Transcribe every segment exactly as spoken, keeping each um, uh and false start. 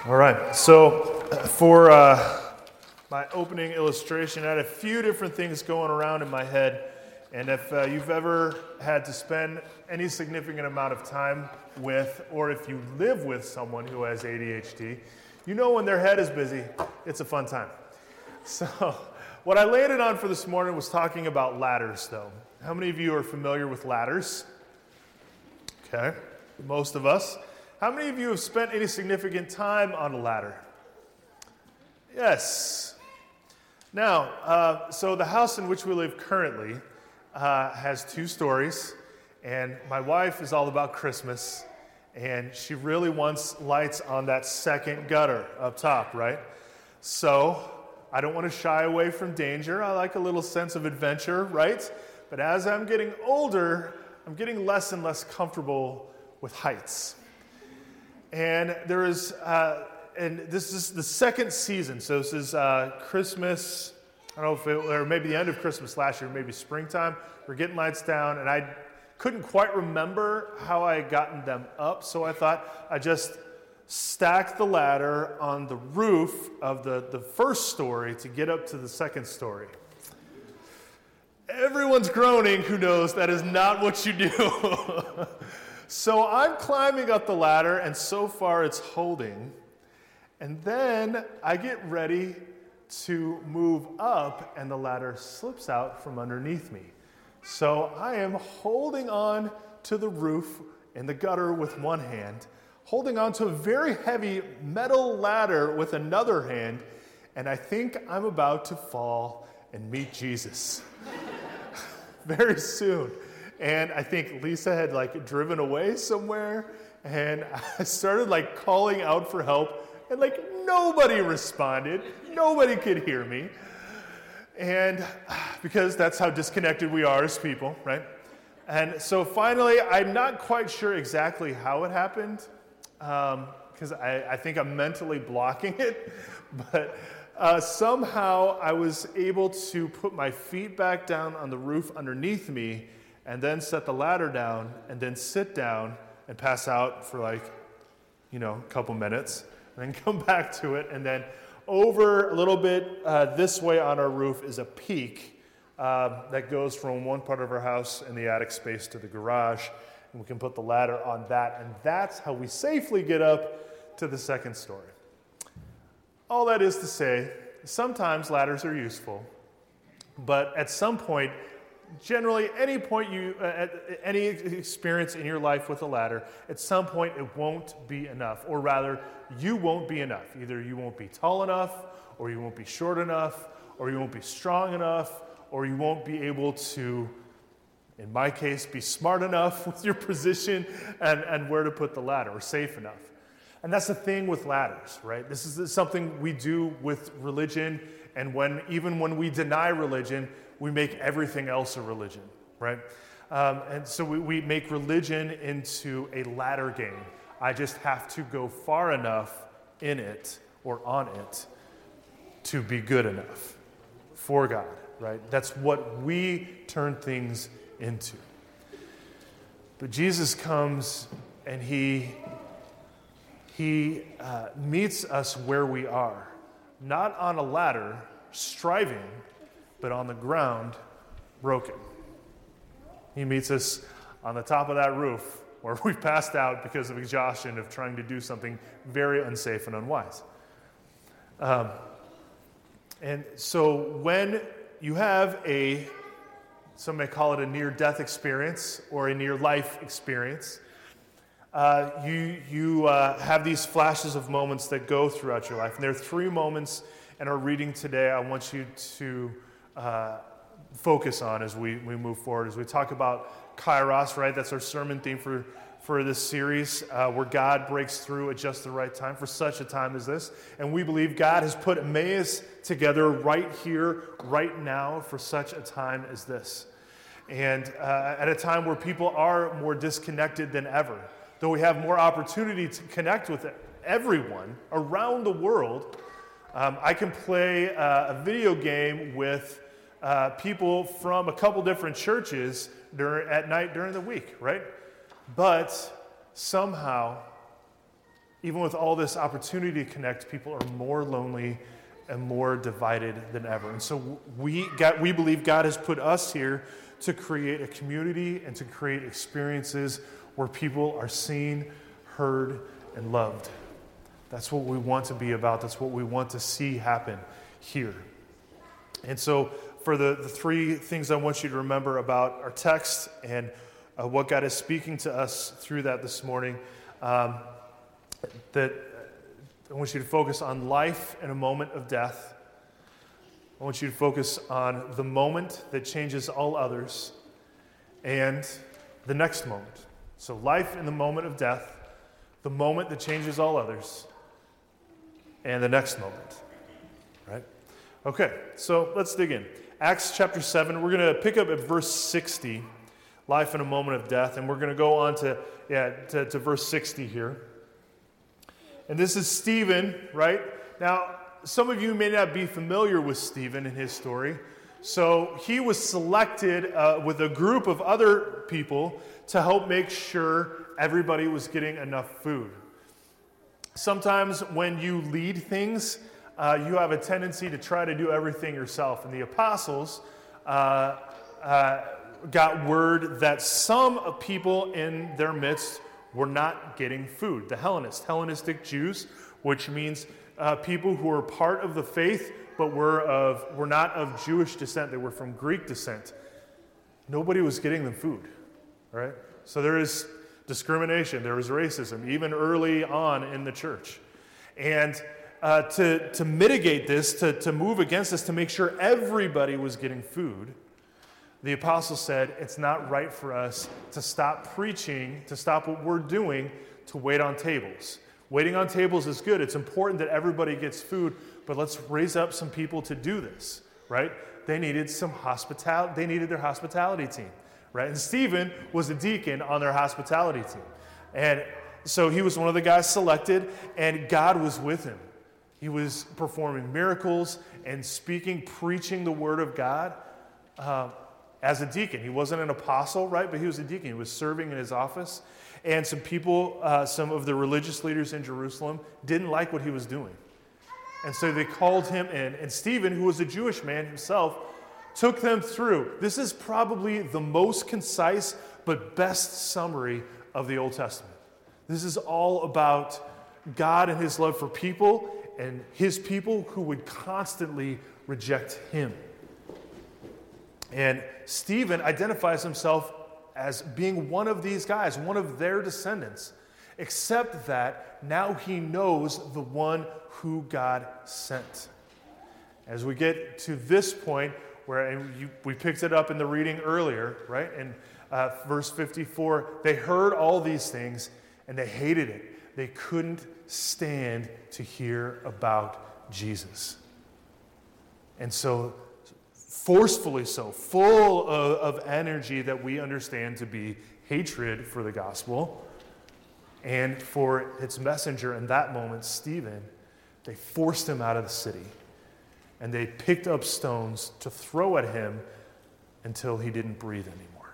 All right, so uh, for uh, my opening illustration, I had a few different things going around in my head, and if uh, you've ever had to spend any significant amount of time with, or if you live with someone who has A D H D, you know when their head is busy, it's a fun time. So what I landed on for this morning was talking about ladders, though. How many of you are familiar with ladders? Okay, most of us. How many of you have spent any significant time on a ladder? Yes. Now, uh, so the house in which we live currently uh, has two stories, and my wife is all about Christmas, and she really wants lights on that second gutter up top, right? So I don't want to shy away from danger. I like a little sense of adventure, right? But as I'm getting older, I'm getting less and less comfortable with heights. And there is, uh, and this is the second season. So this is uh, Christmas, I don't know if it, or maybe the end of Christmas last year, maybe springtime. We're getting lights down, and I couldn't quite remember how I had gotten them up. So I thought I just stacked the ladder on the roof of the, the first story to get up to the second story. Everyone's groaning who knows that is not what you do. So I'm climbing up the ladder, and so far it's holding. And then I get ready to move up, and the ladder slips out from underneath me. So I am holding on to the roof in the gutter with one hand, holding on to a very heavy metal ladder with another hand, and I think I'm about to fall and meet Jesus very soon. And I think Lisa had like driven away somewhere, and I started like calling out for help, and like nobody responded. Nobody could hear me. And because that's how disconnected we are as people, right? And so finally, I'm not quite sure exactly how it happened, because um, I, I think I'm mentally blocking it, but uh, somehow I was able to put my feet back down on the roof underneath me, and then set the ladder down, and then sit down and pass out for like, you know, a couple minutes, and then come back to it, and then over a little bit uh, this way on our roof is a peak uh, that goes from one part of our house in the attic space to the garage, and we can put the ladder on that, and that's how we safely get up to the second story. All that is to say, sometimes ladders are useful, but at some point, generally, any point you, uh, any experience in your life with a ladder, at some point it won't be enough, or rather, you won't be enough. Either you won't be tall enough, or you won't be short enough, or you won't be strong enough, or you won't be able to, in my case, be smart enough with your position and, and where to put the ladder, or safe enough. And that's the thing with ladders, right? This is something we do with religion, and when even when we deny religion, we make everything else a religion, right? Um, and so we, we make religion into a ladder game. I just have to go far enough in it or on it to be good enough for God, right? That's what we turn things into. But Jesus comes and he, he uh, meets us where we are, not on a ladder, striving, but on the ground, broken. He meets us on the top of that roof where we've passed out because of exhaustion of trying to do something very unsafe and unwise. Um, and so when you have a, some may call it a near-death experience or a near-life experience, uh, you, you uh, have these flashes of moments that go throughout your life. And there are three moments in our reading today I want you to Uh, focus on as we, we move forward, as we talk about Kairos, right? That's our sermon theme for, for this series, uh, where God breaks through at just the right time for such a time as this. And we believe God has put Emmaus together right here, right now, for such a time as this. And uh, at a time where people are more disconnected than ever, though we have more opportunity to connect with everyone around the world. Um, I can play uh, a video game with uh, people from a couple different churches during, at night during the week, right? But somehow even with all this opportunity to connect, people are more lonely and more divided than ever. And so we got, we believe God has put us here to create a community and to create experiences where people are seen, heard, and loved. That's what we want to be about. That's what we want to see happen here. And so for the, the three things I want you to remember about our text and uh, what God is speaking to us through that this morning, um, that I want you to focus on life in a moment of death. I want you to focus on the moment that changes all others and the next moment. So life in the moment of death, the moment that changes all others, and the next moment. Right? Okay, so let's dig in. Acts chapter seven, we're going to pick up at verse sixty, life in a moment of death, and we're going to go on to, yeah, to, to verse sixty here. And this is Stephen, right? Now, some of you may not be familiar with Stephen and his story. So he was selected uh, with a group of other people to help make sure everybody was getting enough food. Sometimes when you lead things, uh, you have a tendency to try to do everything yourself. And the apostles uh, uh, got word that some people in their midst were not getting food. The Hellenists, Hellenistic Jews, which means uh, people who were part of the faith but were of were not of Jewish descent. They were from Greek descent. Nobody was getting them food, right? So there is discrimination. There was racism, even early on in the church. And uh, to, to mitigate this, to, to move against this, to make sure everybody was getting food, the apostles said, it's not right for us to stop preaching, to stop what we're doing, to wait on tables. Waiting on tables is good. It's important that everybody gets food, but let's raise up some people to do this, right? They needed some hospitality. They needed their hospitality team, right? And Stephen was a deacon on their hospitality team. And so he was one of the guys selected, and God was with him. He was performing miracles and speaking, preaching the word of God. Uh, As a deacon. He wasn't an apostle, right? But he was a deacon. He was serving in his office. And some people, uh, some of the religious leaders in Jerusalem didn't like what he was doing. And so they called him in. And Stephen, who was a Jewish man himself, took them through. This is probably the most concise but best summary of the Old Testament. This is all about God and his love for people and his people who would constantly reject him. And Stephen identifies himself as being one of these guys, one of their descendants, except that now he knows the one who God sent. As we get to this point, where and you, we picked it up in the reading earlier, right? In uh, verse fifty-four, they heard all these things and they hated it. They couldn't stand to hear about Jesus. And so forcefully so, full of, of energy that we understand to be hatred for the gospel and for its messenger in that moment, Stephen, they forced him out of the city. And they picked up stones to throw at him until he didn't breathe anymore.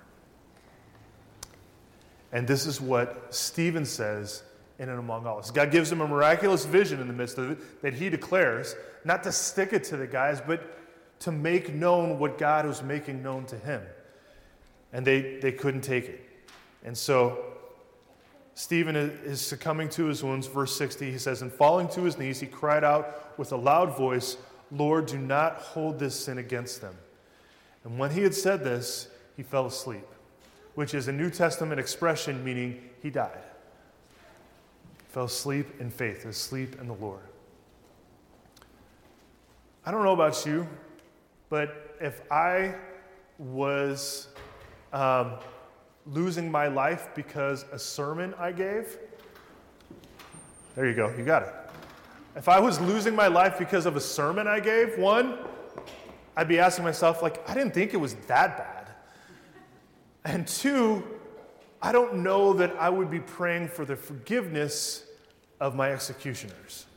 And this is what Stephen says in and among all this. God gives him a miraculous vision in the midst of it that he declares, not to stick it to the guys, but to make known what God was making known to him. And they, they couldn't take it. And so Stephen is succumbing to his wounds. Verse sixty, he says, and falling to his knees, he cried out with a loud voice, Lord, do not hold this sin against them. And when he had said this, he fell asleep, which is a New Testament expression meaning he died. He fell asleep in faith, asleep in the Lord. I don't know about you, but if I was um, losing my life because a sermon I gave, there you go, you got it. If I was losing my life because of a sermon I gave, one, I'd be asking myself, like, I didn't think it was that bad. And two, I don't know that I would be praying for the forgiveness of my executioners.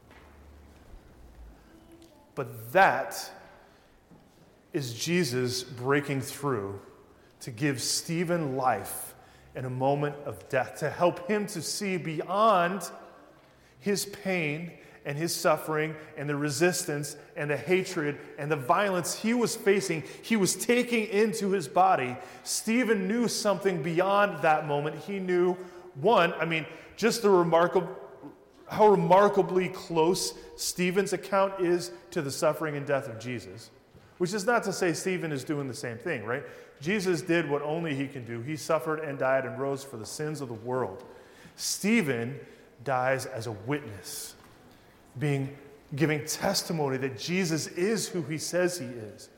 But that is Jesus breaking through to give Stephen life in a moment of death, to help him to see beyond His pain and his suffering and the resistance and the hatred and the violence he was facing, he was taking into his body. Stephen knew something beyond that moment. He knew, one, I mean, just the remarkable, how remarkably close Stephen's account is to the suffering and death of Jesus, which is not to say Stephen is doing the same thing, right? Jesus did what only he can do. He suffered and died and rose for the sins of the world. Stephen dies as a witness, being giving testimony that Jesus is who he says he is.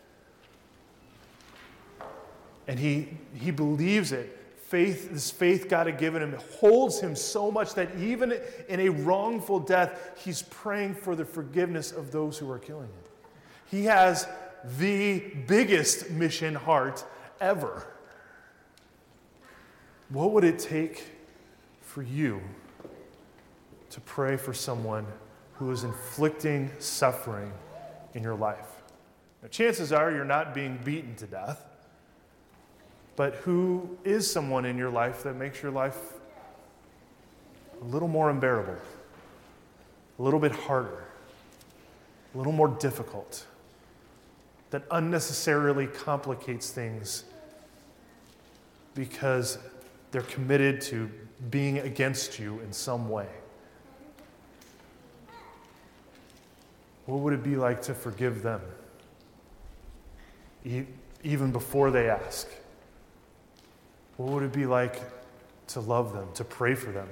And he, he believes it. Faith, this faith God had given him holds him so much that even in a wrongful death, he's praying for the forgiveness of those who are killing him. He has the biggest mission heart ever. What would it take for you to pray for someone who is inflicting suffering in your life? Now, chances are you're not being beaten to death, but who is someone in your life that makes your life a little more unbearable, a little bit harder, a little more difficult, that unnecessarily complicates things because they're committed to being against you in some way? What would it be like to forgive them, e- even before they ask? What would it be like to love them, to pray for them?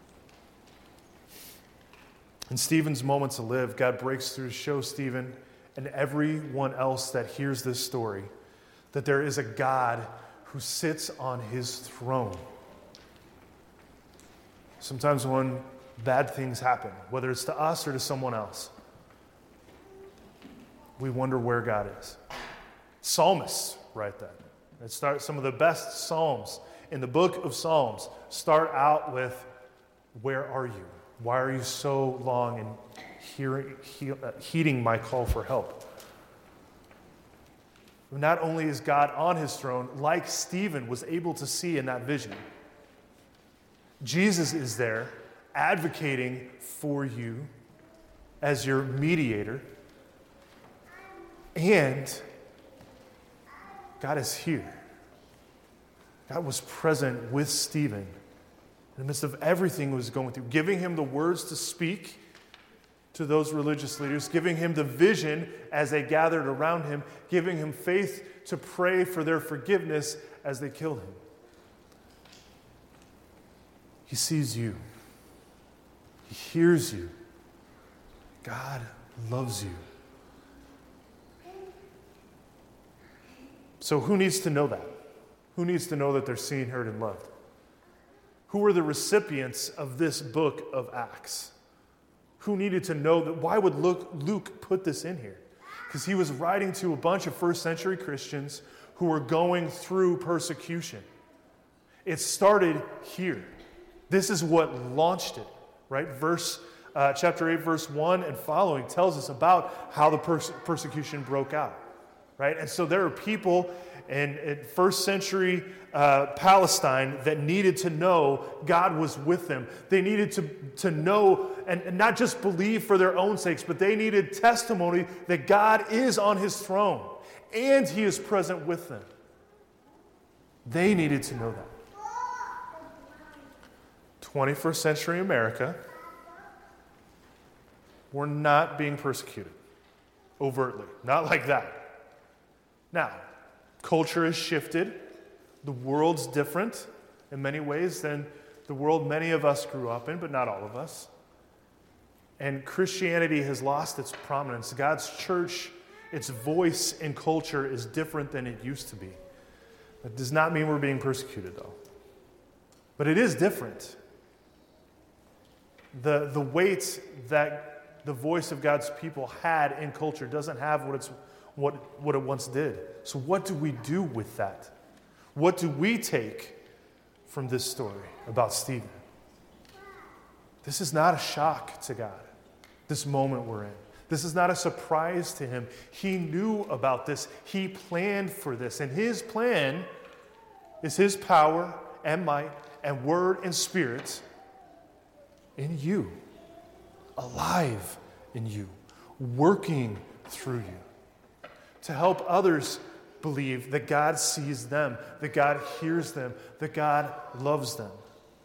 In Stephen's moment to live, God breaks through to show Stephen and everyone else that hears this story that there is a God who sits on his throne. Sometimes when bad things happen, whether it's to us or to someone else, we wonder where God is. Psalmists write that. It starts, some of the best psalms in the book of Psalms start out with, "Where are you? Why are you so long in hearing, he, uh, heeding my call for help?" Not only is God on his throne, like Stephen was able to see in that vision, Jesus is there advocating for you as your mediator. And God is here. God was present with Stephen in the midst of everything he was going through, giving him the words to speak to those religious leaders, giving him the vision as they gathered around him, giving him faith to pray for their forgiveness as they killed him. He sees you. He hears you. God loves you. So who needs to know that? Who needs to know that they're seen, heard, and loved? Who are the recipients of this book of Acts? Who needed to know that? Why would Luke, Luke put this in here? Because he was writing to a bunch of first century Christians who were going through persecution. It started here. This is what launched it, right? Verse uh, chapter eight, verse one and following tells us about how the perse- persecution broke out. Right? And so there are people in, in first century uh, Palestine that needed to know God was with them. They needed to, to know and, and not just believe for their own sakes, but they needed testimony that God is on his throne and he is present with them. They needed to know that. twenty-first century America, we're not being persecuted overtly. Not like that. Now, culture has shifted. The world's different in many ways than the world many of us grew up in, but not all of us. And Christianity has lost its prominence. God's church, its voice in culture is different than it used to be. That does not mean we're being persecuted, though. But it is different. The, the weight that the voice of God's people had in culture doesn't have what it's What, what it once did. So what do we do with that? What do we take from this story about Stephen? This is not a shock to God, this moment we're in. This is not a surprise to him. He knew about this. He planned for this. And his plan is his power and might and word and spirit in you alive in you, working through you, to help others believe that God sees them, that God hears them, that God loves them.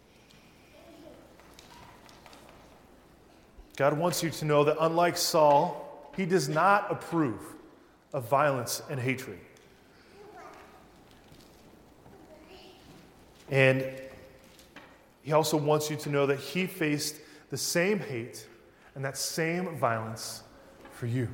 God wants you to know that unlike Saul, he does not approve of violence and hatred. And he also wants you to know that he faced the same hate and that same violence for you.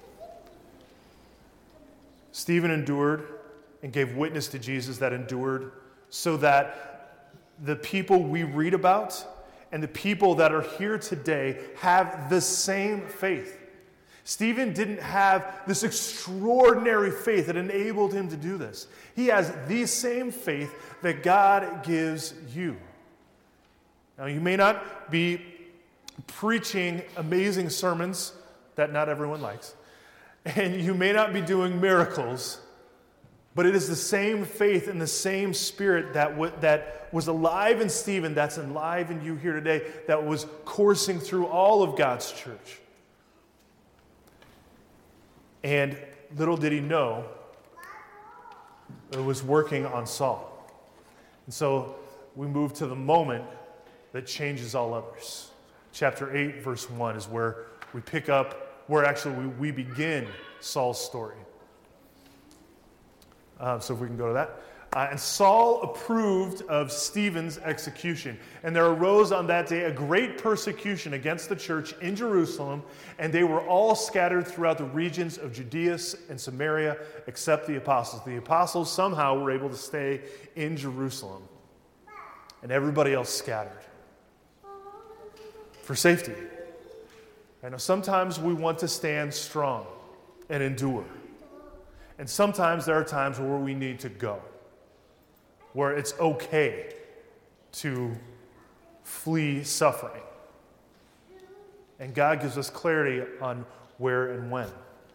Stephen endured and gave witness to Jesus that endured so that the people we read about and the people that are here today have the same faith. Stephen didn't have this extraordinary faith that enabled him to do this. He has the same faith that God gives you. Now, you may not be preaching amazing sermons that not everyone likes, and you may not be doing miracles, but it is the same faith and the same spirit that, w- that was alive in Stephen, that's alive in you here today, that was coursing through all of God's church. And little did he know, it was working on Saul. And so we move to the moment that changes all others. Chapter eight, verse one is where we pick up, where actually we, we begin Saul's story. Uh, so if we can go to that. Uh, and Saul approved of Stephen's execution. And there arose on that day a great persecution against the church in Jerusalem, and they were all scattered throughout the regions of Judea and Samaria, except the apostles. The apostles somehow were able to stay in Jerusalem, and everybody else scattered for safety. I know sometimes we want to stand strong and endure. And sometimes there are times where we need to go, where it's okay to flee suffering. And God gives us clarity on where and when.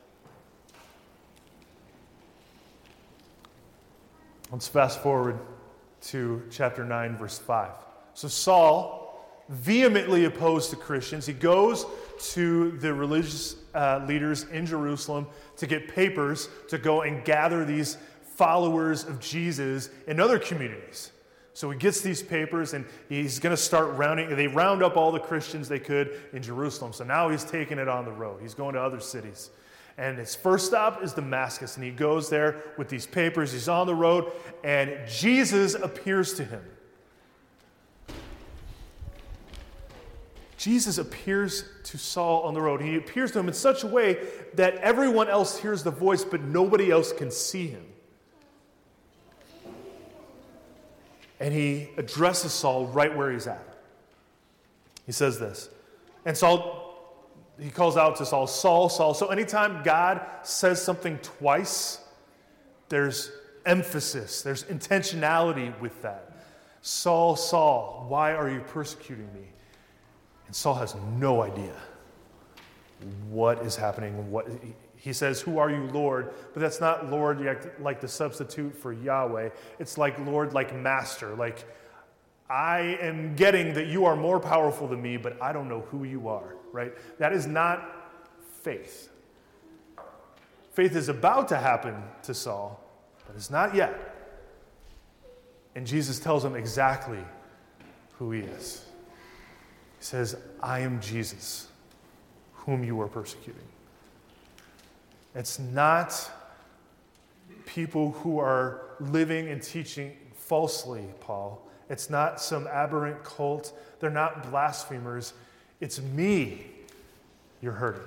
Let's fast forward to chapter nine, verse five. So Saul vehemently opposed to Christians. He goes to the religious uh, leaders in Jerusalem to get papers to go and gather these followers of Jesus in other communities. So he gets these papers and he's going to start rounding. They round up all the Christians they could in Jerusalem. So now he's taking it on the road. He's going to other cities. And his first stop is Damascus. And he goes there with these papers. He's on the road and Jesus appears to him. Jesus appears to Saul on the road. He appears to him in such a way that everyone else hears the voice, but nobody else can see him. And he addresses Saul right where he's at. He says this. And Saul, he calls out to Saul, Saul, Saul. So anytime God says something twice, there's emphasis, there's intentionality with that. Saul, Saul, why are you persecuting me? And Saul has no idea what is happening. What he says, who are you, Lord? But that's not Lord like the substitute for Yahweh. It's like Lord, like master. Like, I am getting that you are more powerful than me, but I don't know who you are, right? That is not faith. Faith is about to happen to Saul, but it's not yet. And Jesus tells him exactly who he is. He says, I am Jesus, whom you are persecuting. It's not people who are living and teaching falsely, Paul. It's not some aberrant cult. They're not blasphemers. It's me you're hurting.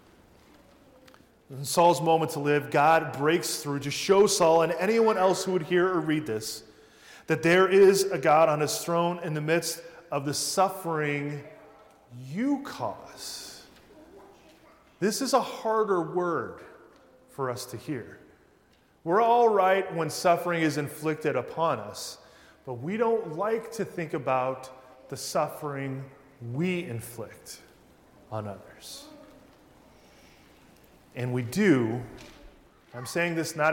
In Saul's moment to live, God breaks through to show Saul and anyone else who would hear or read this that there is a God on his throne in the midst of the suffering you cause. This is a harder word for us to hear. We're all right when suffering is inflicted upon us, but we don't like to think about the suffering we inflict on others. And we do. I'm saying this not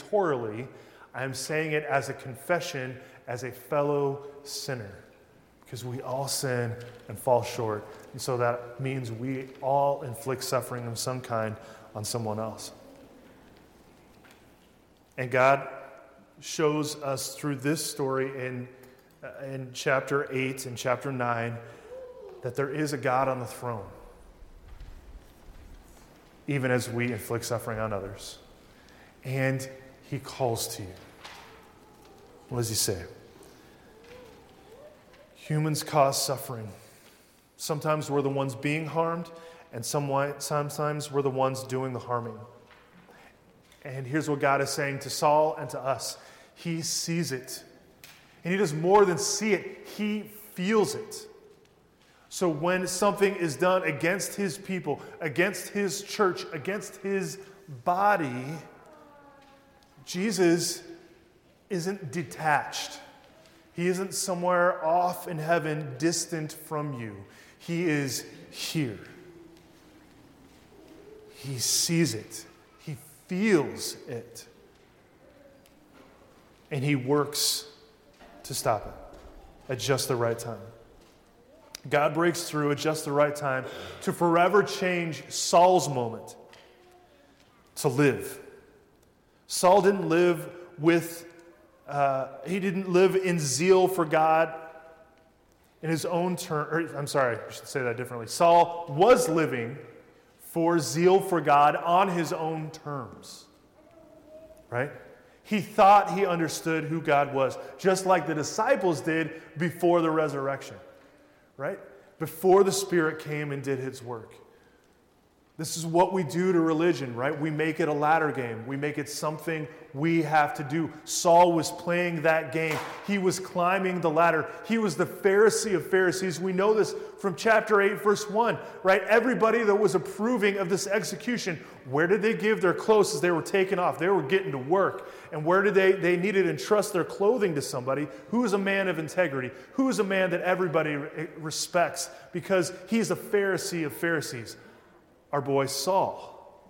accusatorily. I'm saying it as a confession, as a fellow sinner. because we all sin and fall short. And so that means we all inflict suffering of some kind on someone else. And God shows us through this story in, uh, in chapter eight and chapter nine that there is a God on the throne, even as we inflict suffering on others. And he calls to you. What does he say? Humans cause suffering. Sometimes we're the ones being harmed, and sometimes we're the ones doing the harming. And here's what God is saying to Saul and to us. He sees it. And he does more than see it. He feels it. So when something is done against his people, against his church, against his body, Jesus isn't detached. He isn't somewhere off in heaven, distant from you. He is here. He sees it. He feels it. And he works to stop it at just the right time. God breaks through at just the right time to forever change Saul's moment to live. Saul didn't live with, uh, he didn't live in zeal for God in his own term. Or, I'm sorry, I should say that differently. Saul was living for zeal for God on his own terms, right? He thought he understood who God was, just like the disciples did before the resurrection, right? Before the Spirit came and did his work. This is what we do to religion, right? We make it a ladder game. We make it something we have to do. Saul was playing that game. He was climbing the ladder. He was the Pharisee of Pharisees. We know this from chapter eight, verse one, right? Everybody that was approving of this execution, where did they give their clothes as they were taken off? They were getting to work. And where did they, they needed to entrust their clothing to somebody who is a man of integrity, who is a man that everybody respects because he's a Pharisee of Pharisees. Our boy Saul.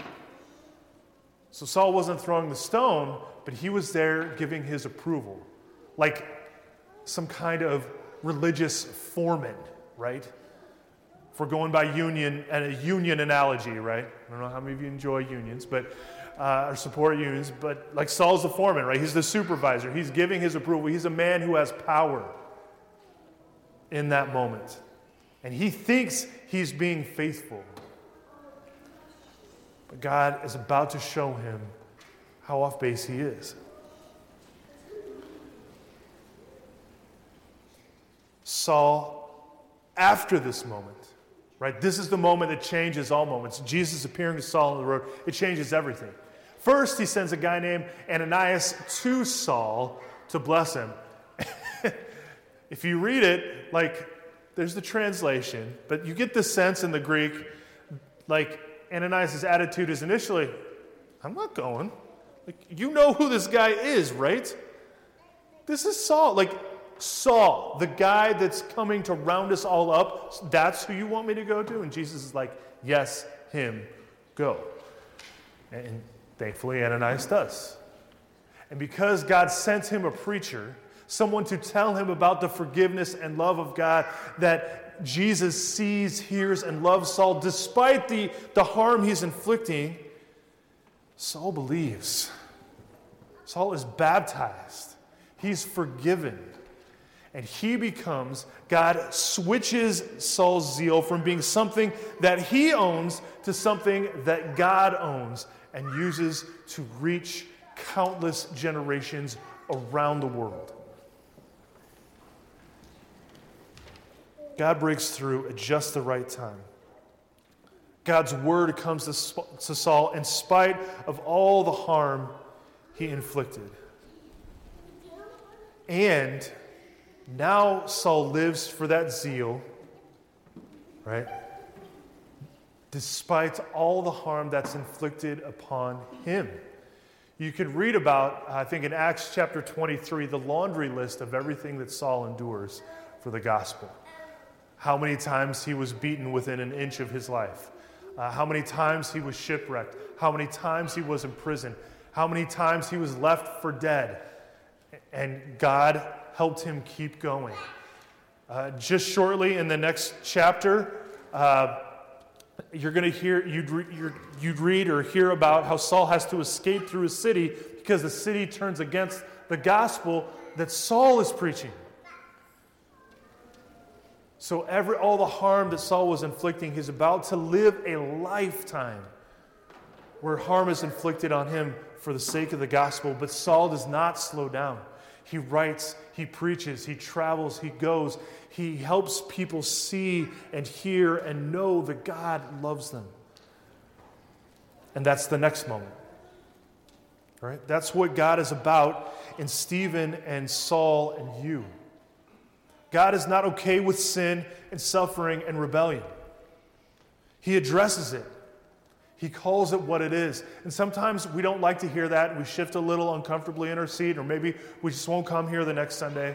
So Saul wasn't throwing the stone, but he was there giving his approval. Like some kind of religious foreman, right? If we're going by union and a union analogy, right? I don't know how many of you enjoy unions, but uh, or support unions, but like Saul's the foreman, right? He's the supervisor. He's giving his approval. He's a man who has power in that moment. And he thinks he's being faithful. But God is about to show him how off base he is. Saul, after this moment, right? This is the moment that changes all moments. Jesus appearing to Saul on the road, it changes everything. First, he sends a guy named Ananias to Saul to bless him. If you read it, like, there's the translation, but you get the sense in the Greek, like, Ananias' attitude is initially, I'm not going. Like, you know who this guy is, right? This is Saul. Like, Saul, the guy that's coming to round us all up, that's who you want me to go to? And Jesus is like, yes, him, go. And thankfully, Ananias does. And because God sent him a preacher, someone to tell him about the forgiveness and love of God that Jesus sees, hears, and loves Saul despite the, the harm he's inflicting, Saul believes. Saul is baptized. He's forgiven. And he becomes, God switches Saul's zeal from being something that he owns to something that God owns and uses to reach countless generations around the world. God breaks through at just the right time. God's word comes to Saul in spite of all the harm he inflicted. And now Saul lives for that zeal, right? Despite all the harm that's inflicted upon him. You could read about, I think in Acts chapter twenty-three, the laundry list of everything that Saul endures for the gospel. How many times he was beaten within an inch of his life. Uh, how many times he was shipwrecked. How many times he was in prison. How many times he was left for dead. And God helped him keep going. Uh, just shortly in the next chapter, uh, you're going to hear, you'd, re, you're, you'd read or hear about how Saul has to escape through his city because the city turns against the gospel that Saul is preaching. So every all the harm that Saul was inflicting, he's about to live a lifetime where harm is inflicted on him for the sake of the gospel. But Saul does not slow down. He writes, he preaches, he travels, he goes. He helps people see and hear and know that God loves them. And that's the next moment. Right? That's what God is about in Stephen and Saul and you. God is not okay with sin and suffering and rebellion. He addresses it. He calls it what it is. And sometimes we don't like to hear that. We shift a little uncomfortably in our seat, or maybe we just won't come here the next Sunday.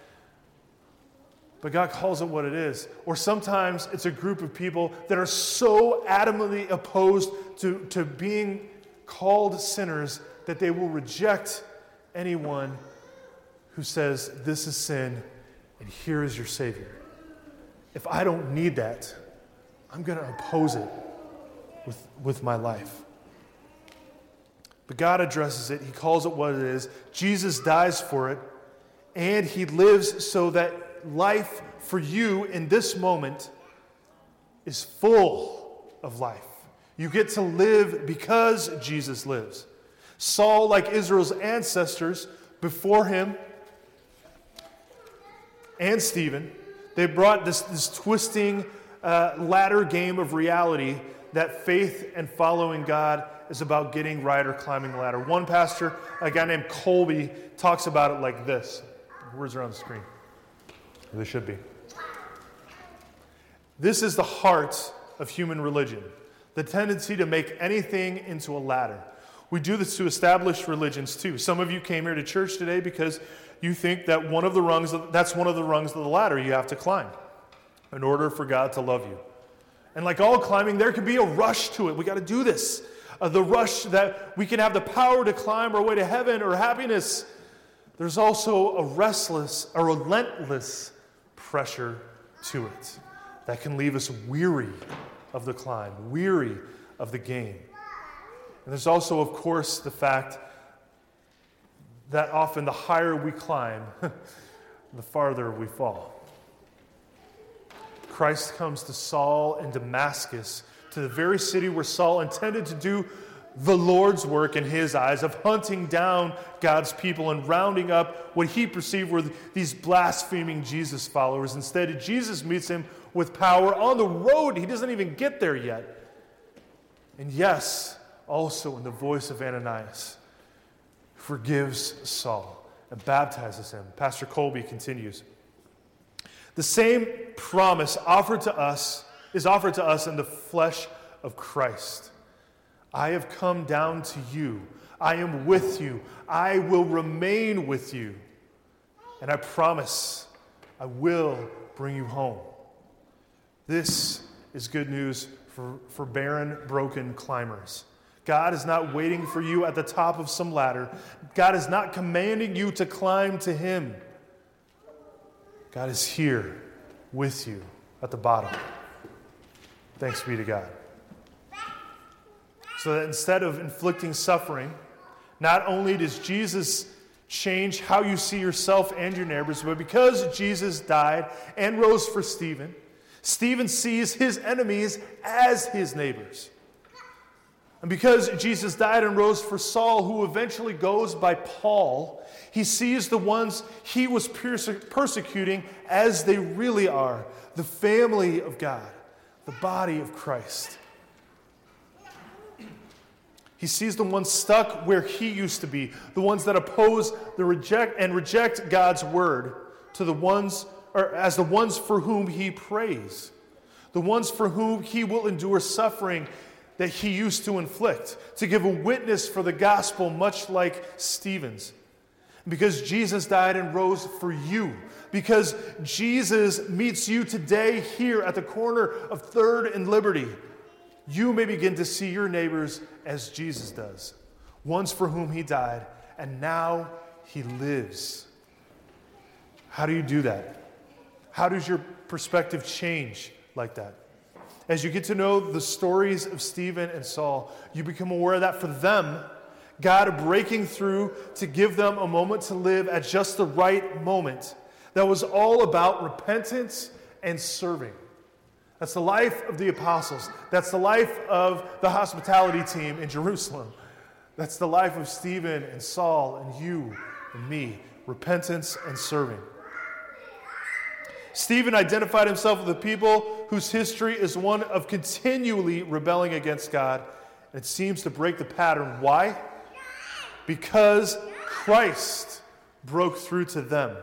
But God calls it what it is. Or sometimes it's a group of people that are so adamantly opposed to, to being called sinners that they will reject anyone who says, this is sin, and here is your Savior. If I don't need that, I'm going to oppose it with, with my life. But God addresses it. He calls it what it is. Jesus dies for it, and he lives so that life for you in this moment is full of life. You get to live because Jesus lives. Saul, like Israel's ancestors before him, and Stephen, they brought this, this twisting uh, ladder game of reality that faith and following God is about getting right or climbing the ladder. One pastor, a guy named Colby, talks about it like this. Words are on the screen. Or they should be. This is the heart of human religion, the tendency to make anything into a ladder. We do this to established religions too. Some of you came here to church today because you think that one of the rungs, of, that's one of the rungs of the ladder you have to climb in order for God to love you. And like all climbing, there can be a rush to it. We got to do this. Uh, the rush that we can have the power to climb our way to heaven or happiness. There's also a restless, a relentless pressure to it that can leave us weary of the climb, weary of the game. And there's also, of course, the fact that often the higher we climb, the farther we fall. Christ comes to Saul in Damascus, to the very city where Saul intended to do the Lord's work in his eyes of hunting down God's people and rounding up what he perceived were these blaspheming Jesus followers. Instead, Jesus meets him with power on the road. He doesn't even get there yet. And yes, also in the voice of Ananias, forgives Saul and baptizes him. Pastor Colby continues. The same promise offered to us is offered to us in the flesh of Christ. I have come down to you. I am with you. I will remain with you. And I promise I will bring you home. This is good news for, for barren, broken climbers. God is not waiting for you at the top of some ladder. God is not commanding you to climb to him. God is here with you at the bottom. Thanks be to God. So that instead of inflicting suffering, not only does Jesus change how you see yourself and your neighbors, but because Jesus died and rose for Stephen, Stephen sees his enemies as his neighbors. And because Jesus died and rose for Saul, who eventually goes by Paul, he sees the ones he was perse- persecuting as they really are, the family of God, the body of Christ. He sees the ones stuck where he used to be, the ones that oppose the reject and reject God's word, to the ones or as the ones for whom he prays, the ones for whom he will endure suffering that he used to inflict, to give a witness for the gospel, much like Stephen's. Because Jesus died and rose for you. Because Jesus meets you today here at the corner of Third and Liberty. You may begin to see your neighbors as Jesus does. Ones for whom he died, and now he lives. How do you do that? How does your perspective change like that? As you get to know the stories of Stephen and Saul, you become aware that for them, God breaking through to give them a moment to live at just the right moment that was all about repentance and serving. That's the life of the apostles. That's the life of the hospitality team in Jerusalem. That's the life of Stephen and Saul and you and me. Repentance and serving. Stephen identified himself with the people whose history is one of continually rebelling against God. And it seems to break the pattern. Why? Because Christ broke through to them.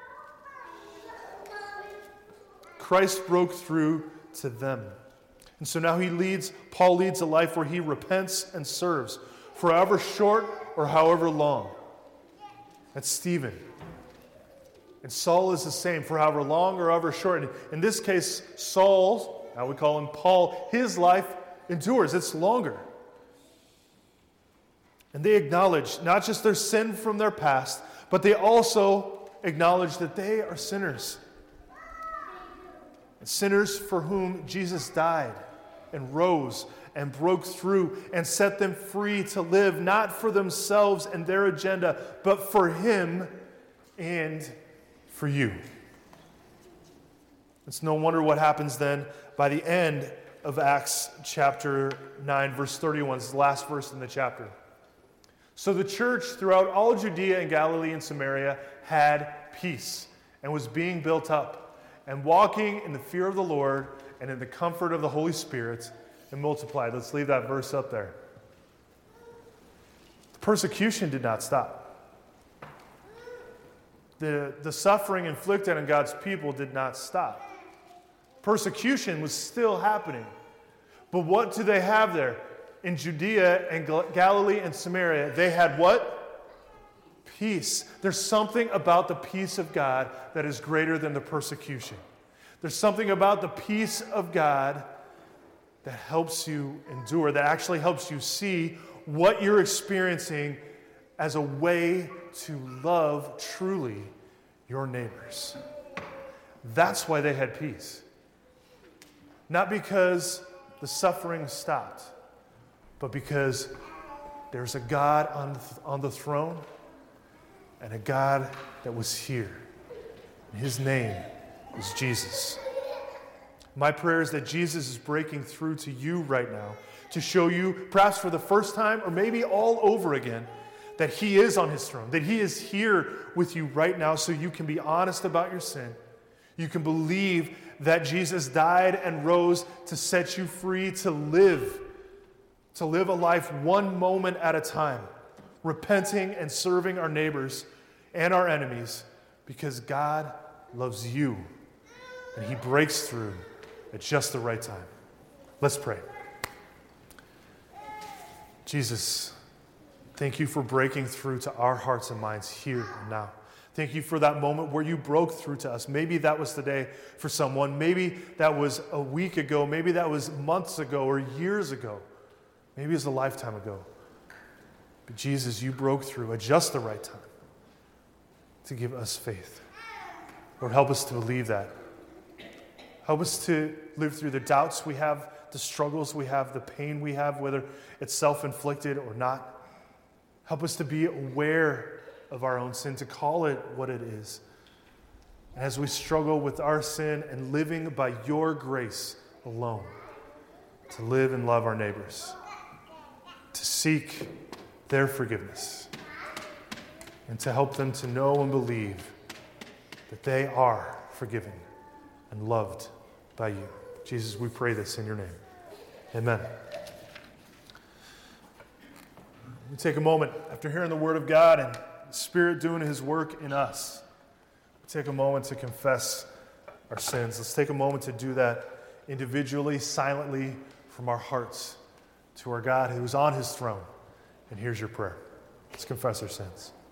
Christ broke through to them. And so now he leads, Paul leads a life where he repents and serves, for however short or however long. That's Stephen. And Saul is the same, for however long or however short. And in this case, Saul, now we call him Paul, his life endures. It's longer. And they acknowledge not just their sin from their past, but they also acknowledge that they are sinners. Sinners for whom Jesus died and rose and broke through and set them free to live, not for themselves and their agenda, but for Him and for you. It's no wonder what happens then by the end of Acts chapter nine, verse thirty-one. It's the last verse in the chapter. So the church throughout all Judea and Galilee and Samaria had peace and was being built up, and walking in the fear of the Lord and in the comfort of the Holy Spirit, and multiplied. Let's leave that verse up there. The persecution did not stop. The, the suffering inflicted on God's people did not stop. Persecution was still happening. But what do they have there? In Judea and Galilee and Samaria, they had what? Peace. There's something about the peace of God that is greater than the persecution. There's something about the peace of God that helps you endure, that actually helps you see what you're experiencing as a way to love truly your neighbors. That's why they had peace. Not because the suffering stopped, but because there's a God on the, on the throne and a God that was here. And His name is Jesus. My prayer is that Jesus is breaking through to you right now to show you, perhaps for the first time or maybe all over again, that He is on His throne, that He is here with you right now so you can be honest about your sin. You can believe that Jesus died and rose to set you free to live, to live a life one moment at a time, repenting and serving our neighbors and our enemies because God loves you and He breaks through at just the right time. Let's pray. Jesus, thank you for breaking through to our hearts and minds here and now. Thank you for that moment where you broke through to us. Maybe that was the day for someone. Maybe that was a week ago. Maybe that was months ago or years ago. Maybe it was a lifetime ago. But Jesus, you broke through at just the right time to give us faith. Lord, help us to believe that. Help us to live through the doubts we have, the struggles we have, the pain we have, whether it's self-inflicted or not. Help us to be aware of our own sin, to call it what it is. As we struggle with our sin and living by your grace alone, to live and love our neighbors, to seek their forgiveness, and to help them to know and believe that they are forgiven and loved by you. Jesus, we pray this in your name. Amen. We take a moment after hearing the word of God and the Spirit doing His work in us. We take a moment to confess our sins. Let's take a moment to do that individually, silently, from our hearts to our God who is on His throne. And here's your prayer. Let's confess our sins.